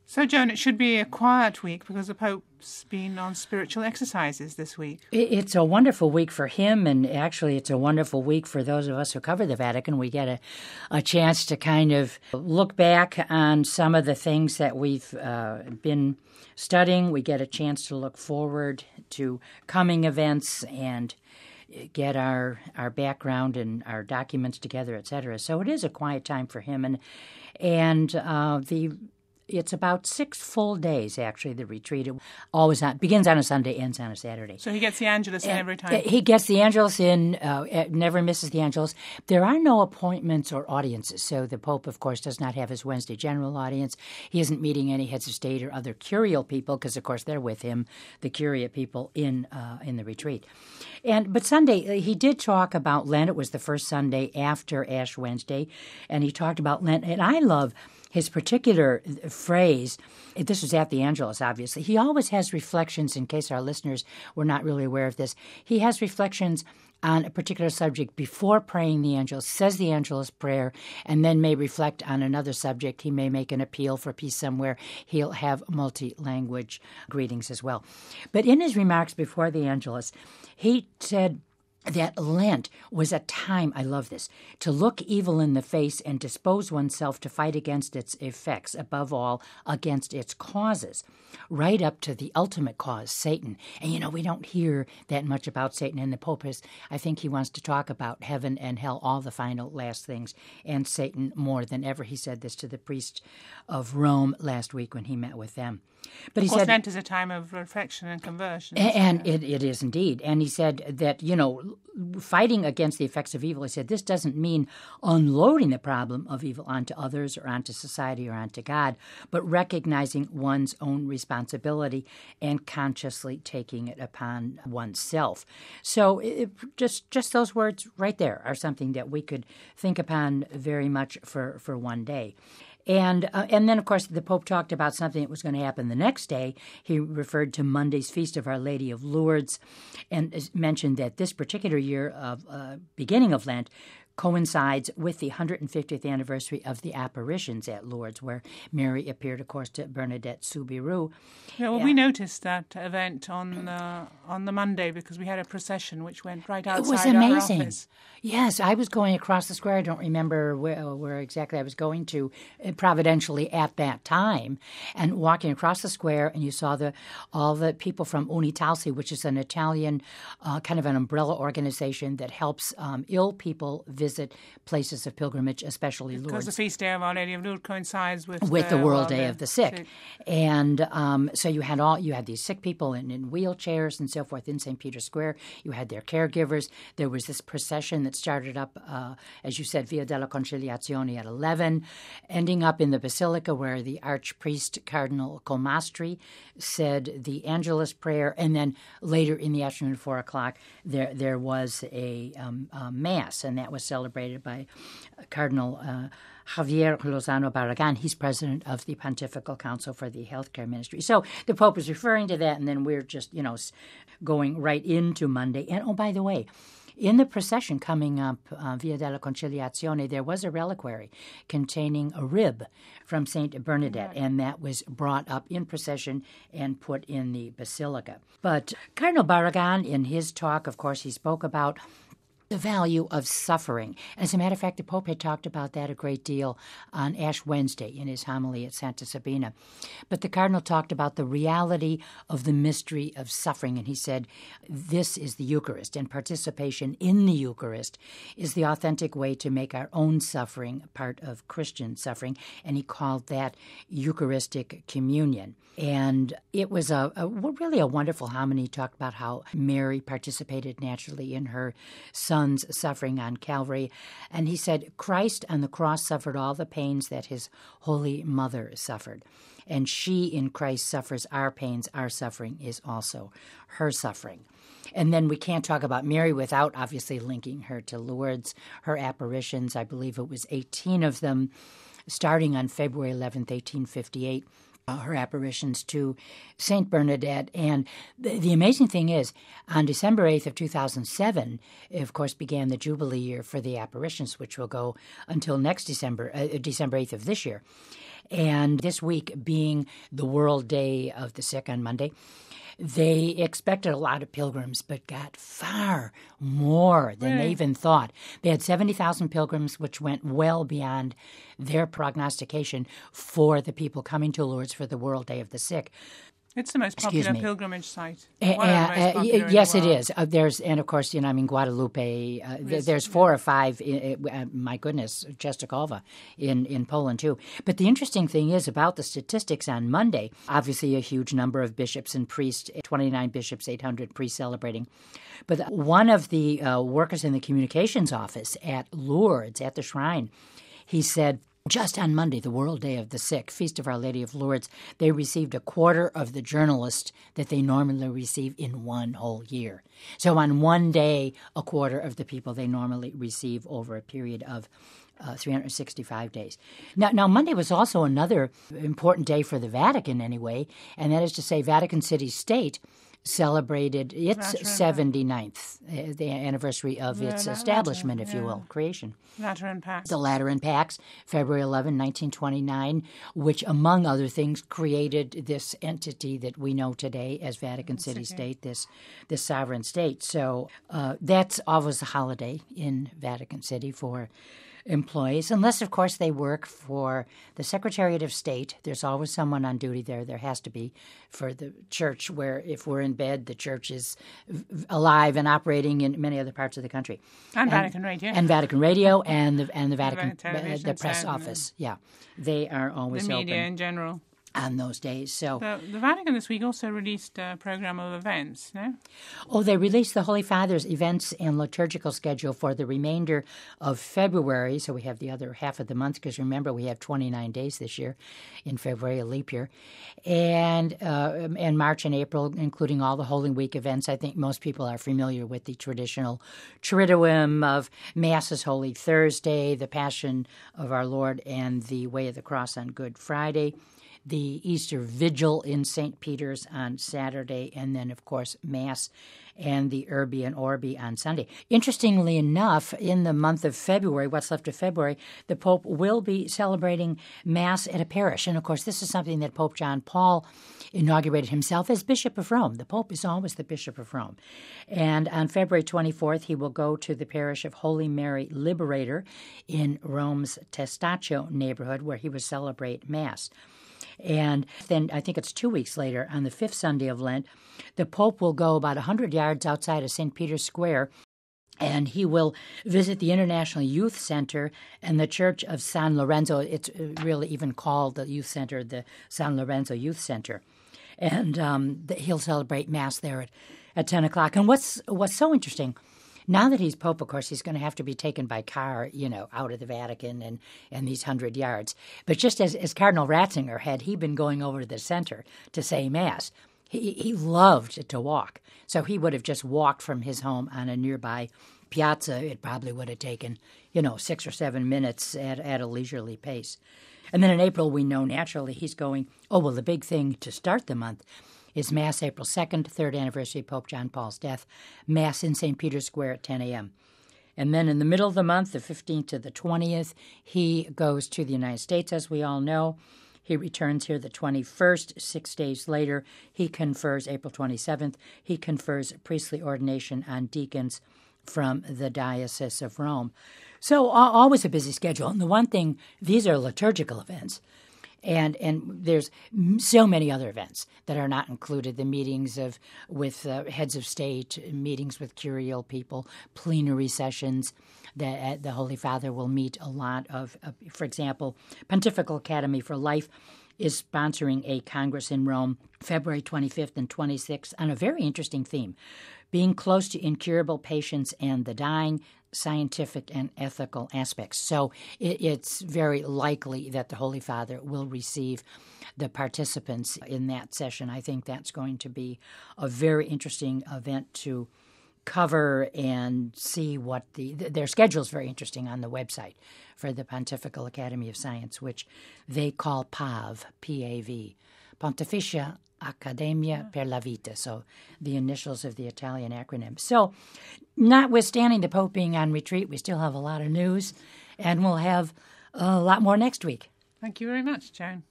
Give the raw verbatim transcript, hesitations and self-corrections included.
So, Joan, it should be a quiet week because the Pope's been on spiritual exercises this week. It's a wonderful week for him, and actually it's a wonderful week for those of us who cover the Vatican. We get a, a chance to kind of look back on some of the things that we've uh, been studying. We get a chance to look forward to coming events and get our our background and our documents together, et cetera. So it is a quiet time for him, and and uh, the. It's about six full days, actually, the retreat. It always on, begins on a Sunday, ends on a Saturday. So he gets the Angelus in every time? He gets the Angelus in, uh, never misses the Angelus. There are no appointments or audiences. So the Pope, of course, does not have his Wednesday general audience. He isn't meeting any heads of state or other curial people because, of course, they're with him, the curiate people in uh, in the retreat. And But Sunday, he did talk about Lent. It was the first Sunday after Ash Wednesday, and he talked about Lent. And I love his particular phrase. This was at the Angelus, obviously. He always has reflections, in case our listeners were not really aware of this. He has reflections on a particular subject before praying the Angelus, says the Angelus prayer, and then may reflect on another subject. He may make an appeal for peace somewhere. He'll have multi-language greetings as well. But in his remarks before the Angelus, he said that Lent was a time, I love this, to look evil in the face and dispose oneself to fight against its effects, above all, against its causes, right up to the ultimate cause, Satan. And, you know, we don't hear that much about Satan, and the Pope is, I think he wants to talk about heaven and hell, all the final last things, and Satan more than ever. He said this to the priests of Rome last week when he met with them. But he of course, said, Lent is a time of reflection and conversion. And it, it is indeed. And he said that, you know, fighting against the effects of evil, he said, this doesn't mean unloading the problem of evil onto others or onto society or onto God, but recognizing one's own responsibility and consciously taking it upon oneself. So it, just just those words right there are something that we could think upon very much for, for one day. And uh, and then, of course, the Pope talked about something that was going to happen the next day. He referred to Monday's Feast of Our Lady of Lourdes and mentioned that this particular year of uh, beginning of Lent coincides with the one hundred fiftieth anniversary of the apparitions at Lourdes, where Mary appeared, of course, to Bernadette Soubirous. Yeah, well, yeah. we noticed that event on uh, on the Monday because we had a procession which went right outside It was our amazing. office. Yes, I was going across the square. I don't remember where, where exactly I was going to, providentially at that time, and walking across the square, and you saw the all the people from Unitalsi, which is an Italian uh, kind of an umbrella organization that helps um, ill people visit places of pilgrimage, especially Lourdes. Because the feast day of Our Lady of Lourdes coincides with with the, the World Day of the Sick, sick. and um, so you had all you had these sick people in, in wheelchairs and so forth in Saint Peter's Square. You had their caregivers. There was this procession that started up, uh, as you said, Via della Conciliazione at eleven, ending up in the Basilica where the Archpriest Cardinal Comastri said the Angelus prayer, and then later in the afternoon at four o'clock there there was a, um, a mass, and that was celebrated by Cardinal uh, Javier Lozano Barragan. He's president of the Pontifical Council for the Healthcare Ministry. So the Pope is referring to that, and then we're just, you know, going right into Monday. And, oh, by the way, in the procession coming up uh, Via della Conciliazione, there was a reliquary containing a rib from Saint Bernadette, and that was brought up in procession and put in the basilica. But Cardinal Barragan, in his talk, of course, he spoke about the value of suffering. As a matter of fact, the Pope had talked about that a great deal on Ash Wednesday in his homily at Santa Sabina. But the Cardinal talked about the reality of the mystery of suffering, and he said, this is the Eucharist, and participation in the Eucharist is the authentic way to make our own suffering part of Christian suffering, and he called that Eucharistic communion. And it was a, a really a wonderful homily. He talked about how Mary participated naturally in her son's suffering on Calvary. And he said, Christ on the cross suffered all the pains that his Holy Mother suffered. And she in Christ suffers our pains. Our suffering is also her suffering. And then we can't talk about Mary without obviously linking her to Lourdes, her apparitions. I believe it was eighteen of them, starting on February eleventh, eighteen fifty-eight. uh, her apparitions to Saint Bernadette. And the, the amazing thing is, on December eighth of two thousand seven, of course, began the Jubilee year for the apparitions, which will go until next December, uh, December eighth of this year. And this week being the World Day of the Sick on Monday, they expected a lot of pilgrims, but got far more than Really? they even thought. They had seventy thousand pilgrims, which went well beyond their prognostication for the people coming to Lourdes for the World Day of the Sick. It's the most Excuse popular me. pilgrimage site. Uh, One of the most uh, popular in yes, the it world. is. Uh, there's and of course, you know, I mean, Guadalupe. Uh, th- Yes, there's four or five. Uh, uh, my goodness, Czestochowa in in Poland too. But the interesting thing is about the statistics on Monday. Obviously, a huge number of bishops and priests. twenty-nine bishops, eight hundred priests celebrating. But one of the uh, workers in the communications office at Lourdes, at the shrine, he said, just on Monday, the World Day of the Sick, Feast of Our Lady of Lourdes, they received a quarter of the journalists that they normally receive in one whole year. So on one day, a quarter of the people they normally receive over a period of uh, three hundred sixty-five days. Now, now, Monday was also another important day for the Vatican anyway, and that is to say Vatican City State celebrated its Lateran, seventy-ninth, uh, the anniversary of Yeah, its Lateran, establishment, if you yeah. will, creation. Lateran Pax. The Lateran Pax, February eleventh, nineteen twenty-nine, which, among other things, created this entity that we know today as Vatican City State, this this sovereign state. So uh, that's always a holiday in Vatican City for employees, unless, of course, they work for the Secretariat of State. There's always someone on duty there. There has to be for the church, where if we're in bed, the church is v- alive and operating in many other parts of the country. And Vatican Radio. And Vatican Radio and the and the Vatican, Vatican Television uh, the press Set and office. Yeah, they are the always media open in general. on those days. So, The, the Vatican this week also released a program of events, no? oh, they released the Holy Father's events and liturgical schedule for the remainder of February. So we have the other half of the month, because remember, we have twenty-nine days this year in February, a leap year, and uh, and March and April, including all the Holy Week events. I think most people are familiar with the traditional Triduum of Masses, Holy Thursday, the Passion of our Lord, and the Way of the Cross on Good Friday, the Easter Vigil in Saint Peter's on Saturday, and then, of course, Mass and the Urbi and Orbi on Sunday. Interestingly enough, in the month of February, what's left of February, the Pope will be celebrating Mass at a parish. And, of course, this is something that Pope John Paul inaugurated himself as Bishop of Rome. The Pope is always the Bishop of Rome. And on February twenty-fourth, he will go to the parish of Holy Mary Liberator in Rome's Testaccio neighborhood, where he will celebrate Mass. And then I think it's two weeks later, on the fifth Sunday of Lent, the Pope will go about one hundred yards outside of Saint Peter's Square, and he will visit the International Youth Center and the Church of San Lorenzo. It's really even called the Youth Center, the San Lorenzo Youth Center. And um, the, he'll celebrate Mass there at, at ten o'clock. And what's what's so interesting, now that he's Pope, of course, he's going to have to be taken by car, you know, out of the Vatican and, and these hundred yards. But just as, as Cardinal Ratzinger, had he been going over to the center to say Mass, he, he loved to walk. So he would have just walked from his home on a nearby piazza. It probably would have taken, you know, six or seven minutes at, at a leisurely pace. And then in April, we know naturally he's going, oh, well, the big thing to start the month is Mass April second, third anniversary of Pope John Paul's death, Mass in Saint Peter's Square at ten a.m. And then in the middle of the month, the fifteenth to the twentieth, he goes to the United States, as we all know. He returns here the twenty-first. Six days later, he confers, April twenty-seventh, he confers priestly ordination on deacons from the Diocese of Rome. So always a busy schedule. And the one thing, these are liturgical events. And and there's so many other events that are not included. The meetings of with uh, heads of state, meetings with curial people, plenary sessions. That uh, the Holy Father will meet a lot of, uh, for example, Pontifical Academy for Life is sponsoring a Congress in Rome February twenty-fifth and twenty-sixth on a very interesting theme, being close to incurable patients and the dying, scientific and ethical aspects. So it, it's very likely that the Holy Father will receive the participants in that session. I think that's going to be a very interesting event to cover and see what the their schedule is very interesting on the website for the Pontifical Academy of Science, which they call P A V, P A V, Pontificia Accademia per la Vita, so the initials of the Italian acronym. So, notwithstanding the Pope being on retreat, we still have a lot of news, and we'll have a lot more next week. Thank you very much, Joan.